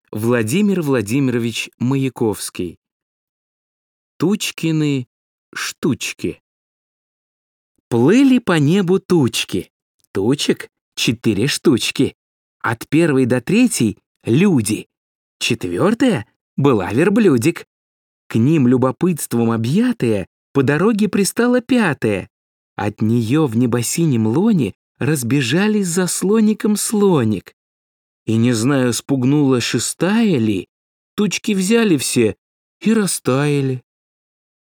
Владимир Владимирович Маяковский. Тучкины штучки. Плыли по небу тучки. Тучек 4 штучки. От 1 до 3 — люди. 4 была верблюдик. К ним любопытством объятая по дороге пристала 5. От нее в небосинем лоне разбежались за слоником слоник. И не знаю, спугнула 6 ли, тучки взяли все и растаяли.